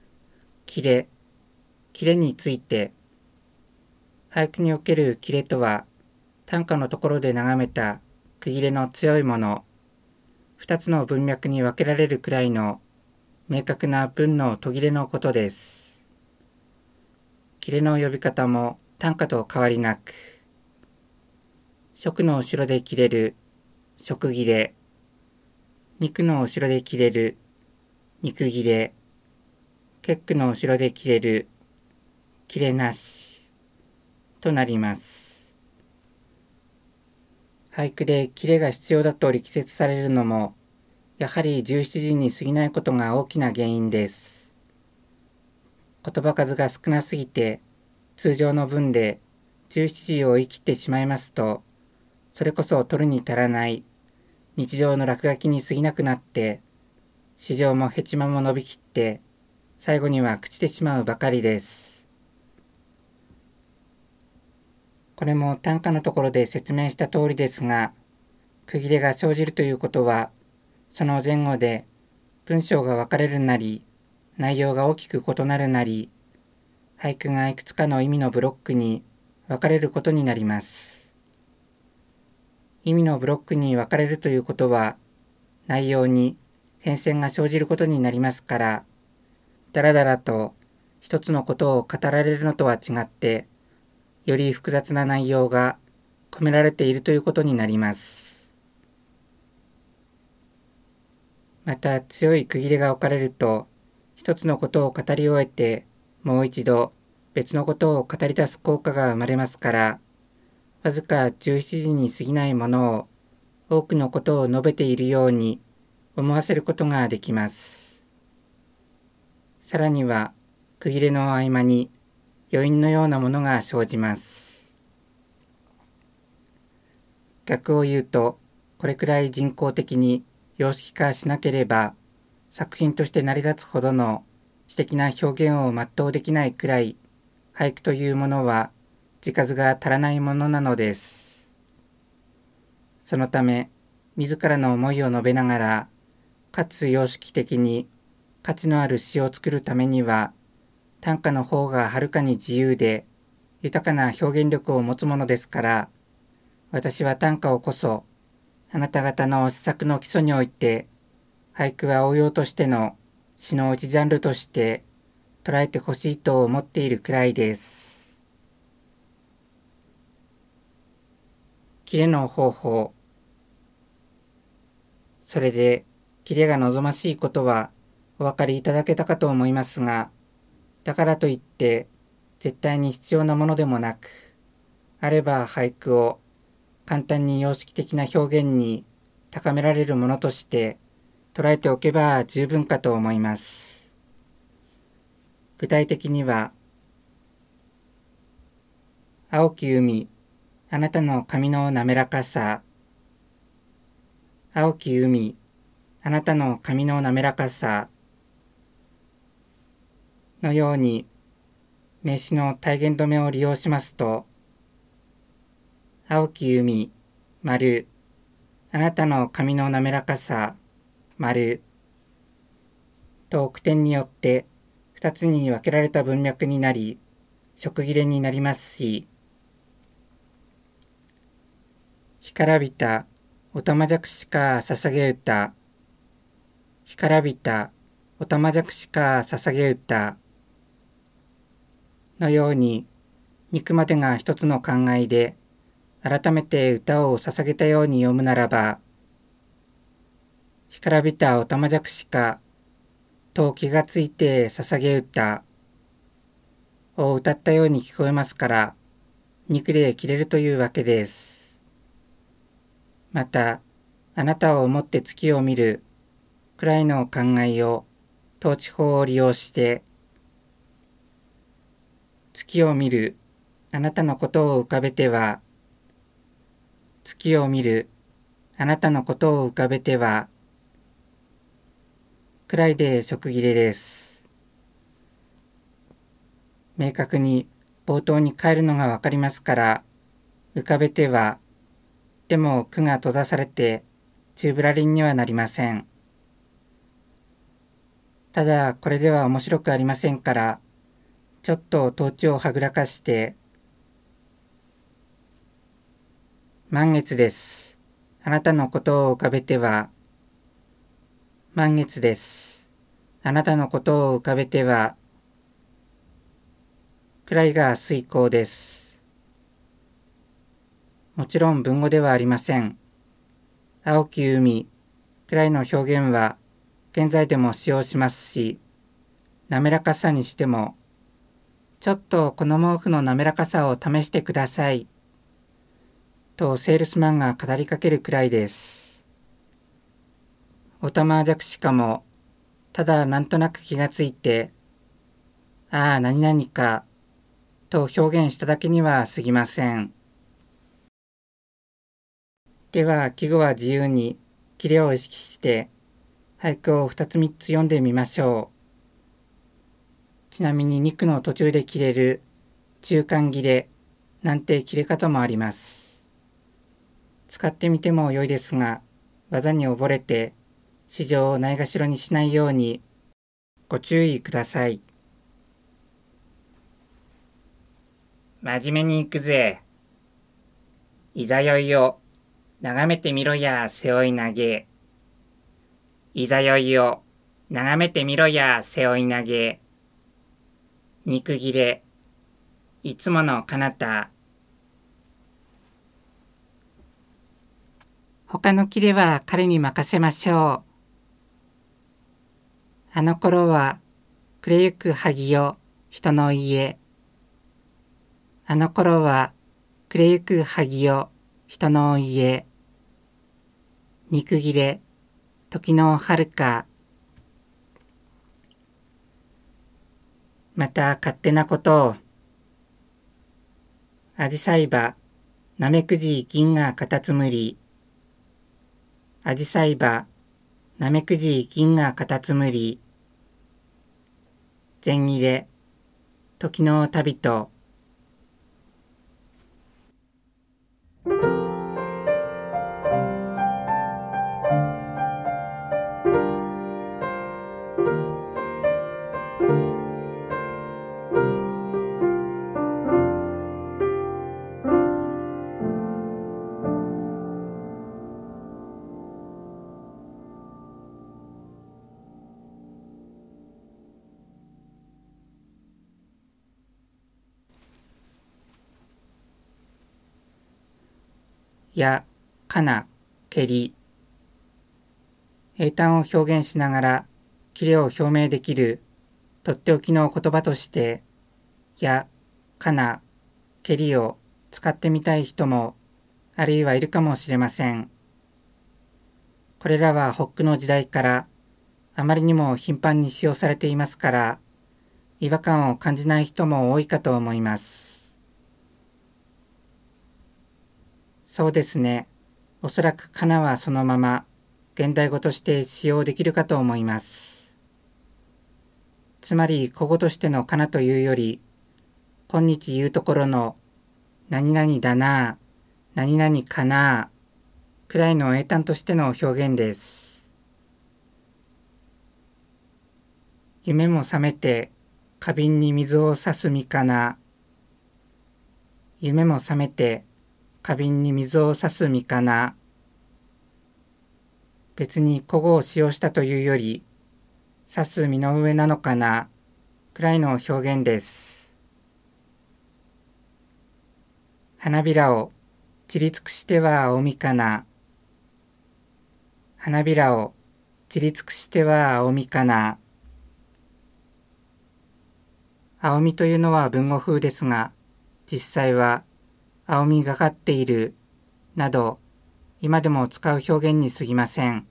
切れ、切れについて、俳句における切れとは、短歌のところで眺めた区切れの強いもの、二つの文脈に分けられるくらいの明確な文の途切れのことです。切れの呼び方も短歌と変わりなく、食の後ろで切れる食切れ、肉の後ろで切れる肉切れ、結句の後ろで切れる切れなしとなります。俳句で切れが必要だと力説されるのも、やはり17時に過ぎないことが大きな原因です。言葉数が少なすぎて、通常の文で17時を言い切ってしまいますと、それこそ取るに足らない日常の落書きに過ぎなくなって、市場もヘチマも伸びきって、最後には朽ちてしまうばかりです。これも短歌のところで説明した通りですが、区切れが生じるということは、その前後で文章が分かれるなり、内容が大きく異なるなり、俳句がいくつかの意味のブロックに分かれることになります。意味のブロックに分かれるということは、内容に変遷が生じることになりますから、だらだらと一つのことを語られるのとは違って、より複雑な内容が込められているということになります。また強い区切れが置かれると、一つのことを語り終えて、もう一度別のことを語り出す効果が生まれますから、わずか17時に過ぎないものを多くのことを述べているように思わせることができます。さらには区切れの合間に余韻のようなものが生じます。逆を言うと、これくらい人工的に様式化しなければ作品として成り立つほどの詩的な表現を全うできないくらい、俳句というものは字数が足らないものなのです。そのため、自らの思いを述べながら、かつ様式的に価値のある詩を作るためには、短歌の方がはるかに自由で豊かな表現力を持つものですから、私は短歌をこそ、あなた方の詩作の基礎において、俳句は応用としての詩の一ジャンルとして捉えてほしいと思っているくらいです。切れの方法。それで、切れが望ましいことはお分かりいただけたかと思いますが、だからといって絶対に必要なものでもなく、あれば俳句を簡単に様式的な表現に高められるものとして捉えておけば十分かと思います。具体的には、青き海、あなたの髪の滑らかさ。青き海、あなたの髪の滑らかさのように名詞の体現止めを利用しますと、青き海、丸、あなたの髪の滑らかさ、丸と句点によって二つに分けられた文脈になり、食切れになりますし、干からびたおたまじゃくしか捧げ歌、干からびたおたまじゃくしか捧げ歌のように、肉までが一つの考えで、改めて歌を捧げたように読むならば、干からびたおたまじゃくしかと気がついて捧げ歌を歌ったように聞こえますから、肉で切れるというわけです。また、あなたを思って月を見るくらいの考えを統治法を利用して、月を見るあなたのことを浮かべては、月を見るあなたのことを浮かべては、くらいで食切れです。明確に冒頭に変えるのがわかりますから、浮かべては、でも句が閉ざされて、宙ぶらりんにはなりません。 ただこれでは面白くありませんから、ちょっと頭頂をはぐらかして、満月です。あなたのことを浮かべては、満月です。あなたのことを浮かべては、くらいが水光です。もちろん文語ではありません。青き海、くらいの表現は現在でも使用しますし、滑らかさにしても、ちょっとこの毛布の滑らかさを試してください。とセールスマンが語りかけるくらいです。オタマジャクシかも、ただなんとなく気がついて、ああ何々か、と表現しただけには過ぎません。では季語は自由に切れを意識して俳句を2つ3つ読んでみましょう。ちなみに2句の途中で切れる中間切れなんて切れ方もあります。使ってみても良いですが、技に溺れて詩情をないがしろにしないようにご注意ください。真面目に行くぜ。いざよいよ眺めてみろや背負い投げ。いざよいよ眺めてみろや背負い投げ。肉切れいつもの彼方。他の切れは彼に任せましょう。あの頃は暮れゆく萩よ人の家。あの頃は暮れゆく萩よ人の家。肉切れ時の遥か。また勝手なことを。あじさいばなめくじ銀がかたつむり。あじさいばなめくじ銀がかたつむり。禅切れ時の旅と。や、かな、けり。英単を表現しながら、キレを表明できる、とっておきの言葉として、や、かな、けりを使ってみたい人も、あるいはいるかもしれません。これらはホックの時代から、あまりにも頻繁に使用されていますから、違和感を感じない人も多いかと思います。そうですね。おそらくかなはそのまま現代語として使用できるかと思います。つまり古語としてのかなというより、今日言うところの何々だな、何々かな、くらいの英単としての表現です。夢も覚めて花瓶に水を差すみかな。夢も覚めて花瓶に水を差すみかな。別に古語を使用したというより、差す身の上なのかな、くらいの表現です。花びらを散り尽くしては青みかな。花びらを散り尽くしては青みかな。青みというのは文語風ですが、実際は青みがかっているなど、今でも使う表現に過ぎません。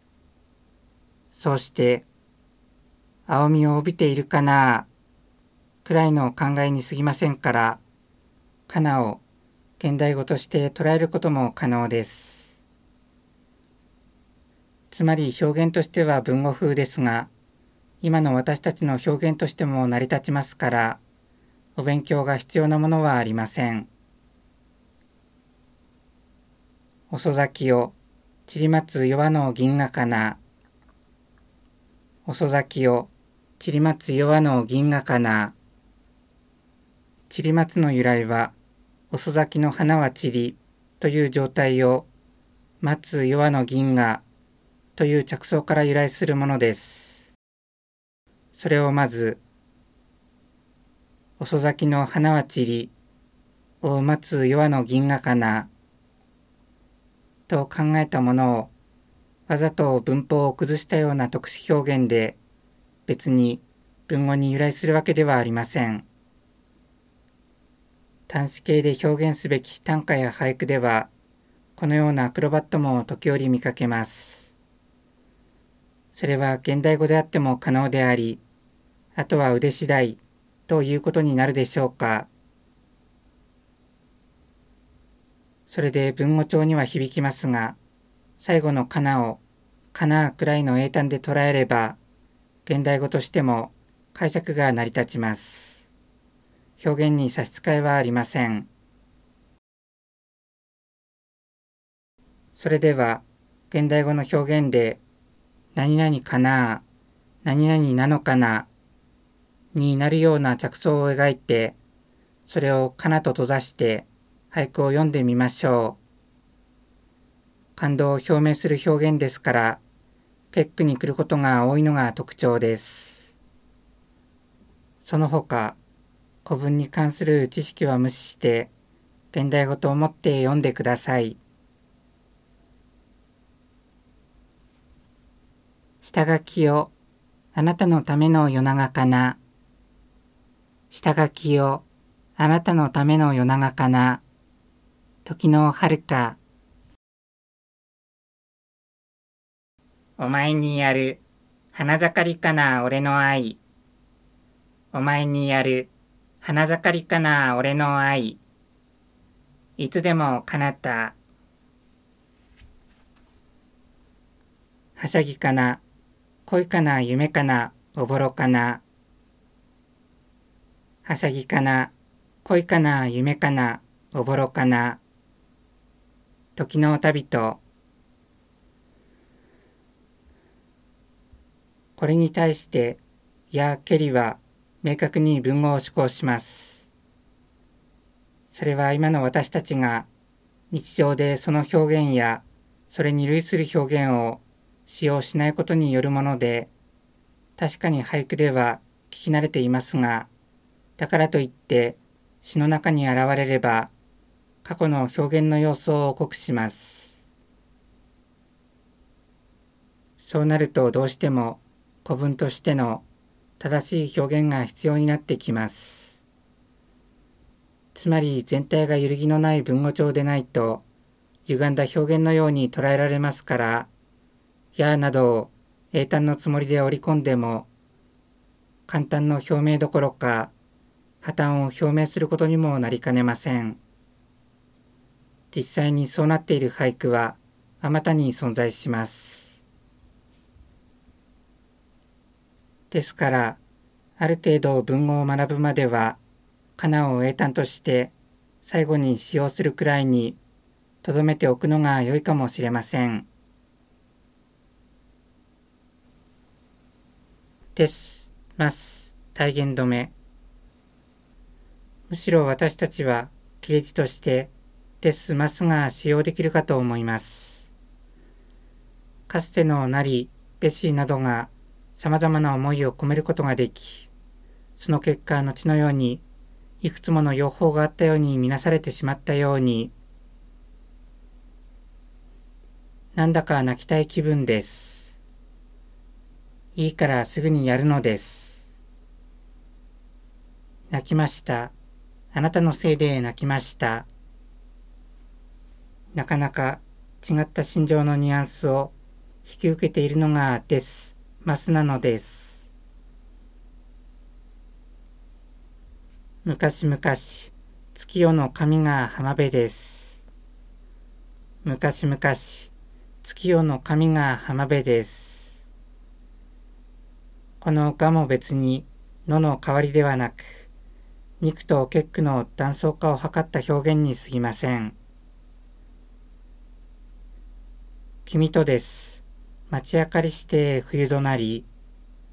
そうして、青みを帯びているかな、くらいの考えに過ぎませんから、かなを現代語として捉えることも可能です。つまり表現としては文語風ですが、今の私たちの表現としても成り立ちますから、お勉強が必要なものはありません。遅咲きを散り待つ夜の銀河かな。 遅咲きを散り待つ夜の銀河かな。散り待つの由来は、遅咲きの花は散りという状態を待つ夜の銀河という着想から由来するものです。それをまず、遅咲きの花は散りを待つ夜の銀河かなと考えたものを、わざと文法を崩したような特殊表現で別に文語に由来するわけではありません。端子形で表現すべき短歌や俳句ではこのようなアクロバットも時折見かけます。それは現代語であっても可能であり、あとは腕次第ということになるでしょうか。それで文語帳には響きますが、最後のかなをかなくらいの英単で捉えれば、現代語としても解釈が成り立ちます。表現に差し支えはありません。それでは、現代語の表現で、何々かな、何々なのかな、になるような着想を描いて、それをかなと閉ざして俳句を読んでみましょう。感動を表明する表現ですから、結句に来ることが多いのが特徴です。その他、古文に関する知識は無視して、現代語と思って読んでください。下書きをあなたのための夜長かな。下書きをあなたのための夜長かな。時の遥か。お前にやる花盛りかな俺の愛。お前にやる花盛りかな俺の愛。いつでも叶った。はしゃぎかな恋かな夢かなおぼろかな。はしゃぎかな恋かな夢かなおぼろかな。時の旅と。これに対してやけりは明確に文語を施行します。それは今の私たちが日常でその表現やそれに類する表現を使用しないことによるもので、確かに俳句では聞き慣れていますが、だからといって詩の中に現れれば過去の表現の様子を酷します。そうなるとどうしても古文としての正しい表現が必要になってきます。つまり全体が揺るぎのない文語帳でないと歪んだ表現のように捉えられますから、やなどを英単のつもりで織り込んでも簡単の表明どころか破綻を表明することにもなりかねません。実際にそうなっている俳句はあまたに存在します。ですから、ある程度文語を学ぶまでは、かなを英単として最後に使用するくらいに留めておくのが良いかもしれません。です、ます、体言止め。むしろ私たちは切れ字としてです、ますが使用できるかと思います。かつてのなり、べしなどがさまざまな思いを込めることができ、その結果後のようにいくつもの用法があったように見なされてしまったように、なんだか泣きたい気分です。いいからすぐにやるのです。泣きました。あなたのせいで泣きました。なかなか違った心情のニュアンスを引き受けているのがです、ますなのです。昔々、月夜の神が浜辺です。昔々、月夜の神が浜辺です。このがも別にのの代わりではなく、肉と結句の断層化を図った表現に過ぎません。君とです。街明かりして冬となり、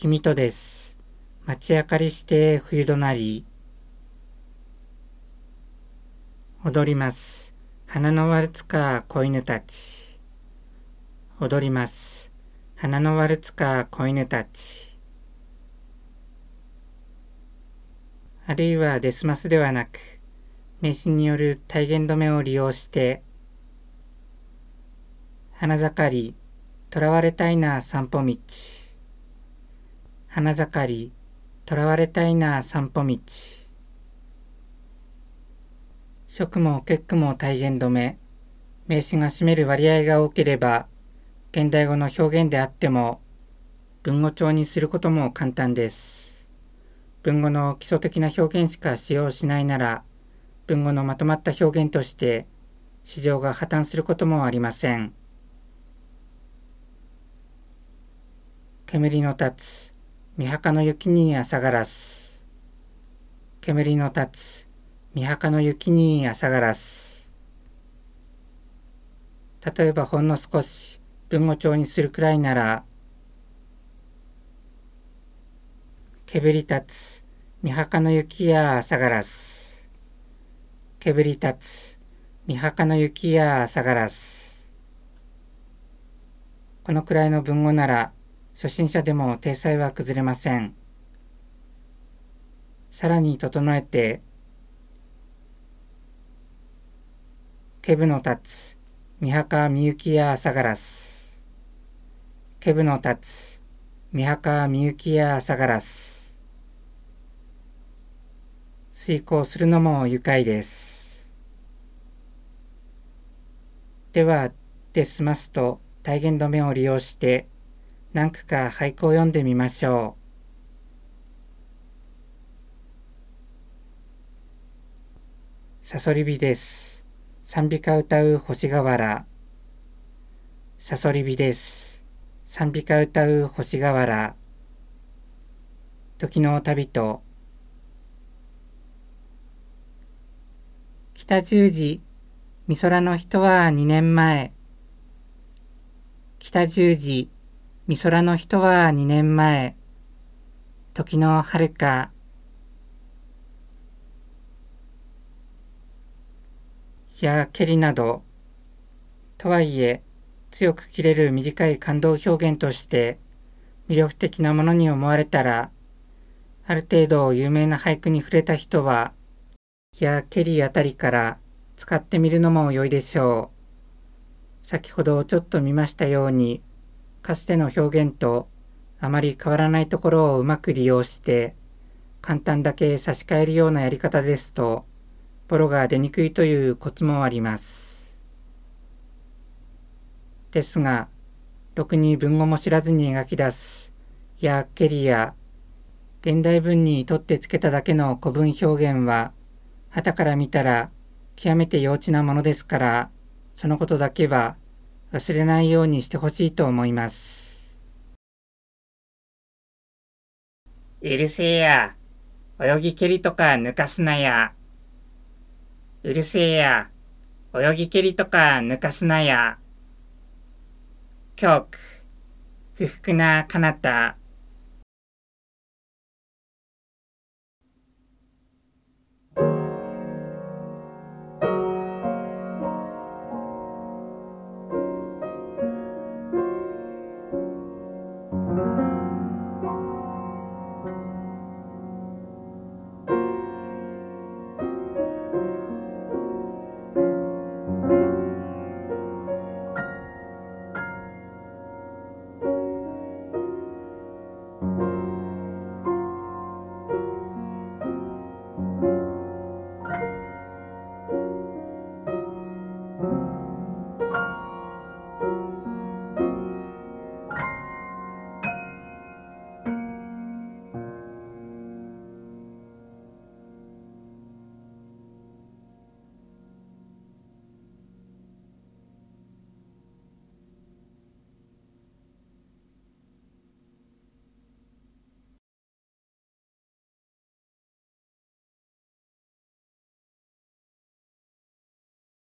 君とです。街明かりして冬となり。踊ります。花のワルツか子犬たち。踊ります。花のワルツか子犬たち。あるいはデスマスではなく、名詞による体言止めを利用して、花盛り、囚われたいな散歩道。花盛り、囚われたいな散歩道。食も結句も体言止め、名詞が占める割合が多ければ、現代語の表現であっても、文語帳にすることも簡単です。文語の基礎的な表現しか使用しないなら、文語のまとまった表現として、市場が破綻することもありません。煙の立つ、三墓の雪に朝ガラス。煙の立つ、三墓の雪に朝ガラス。例えばほんの少し文語帳にするくらいなら、煙立つ、三墓の雪や朝ガラス。煙立つ、三墓の雪や朝ガラス。このくらいの文語なら、初心者でも体裁は崩れません。さらに整えて、けぶの立つ、三墓みゆきや朝ガラス。けぶの立つ、三墓みゆきや朝ガラス。遂行するのも愉快です。では、で済ますと体言止めを利用して、何句か俳句を読んでみましょう。さそり火です。賛美歌歌う星瓦。さそり火です。賛美歌歌う星瓦。時の旅と。北十字、美空の人は2年前。北十字、美空の人は2年前。時の遥か。やけりなど、とはいえ強く切れる短い感動表現として魅力的なものに思われたら、ある程度有名な俳句に触れた人は、やけりあたりから使ってみるのも良いでしょう。先ほどちょっと見ましたように、かつての表現とあまり変わらないところをうまく利用して、簡単だけ差し替えるようなやり方ですと、ボロが出にくいというコツもあります。ですが、ろくに文語も知らずに描き出す、やけりや、現代文にとってつけただけの古文表現は、傍から見たら極めて幼稚なものですから、そのことだけは忘れないようにしてほしいと思います。うるせえや、泳ぎ蹴りとか抜かすなや。うるせえや、泳ぎ蹴りとか抜かすなや。教区、不服な彼方。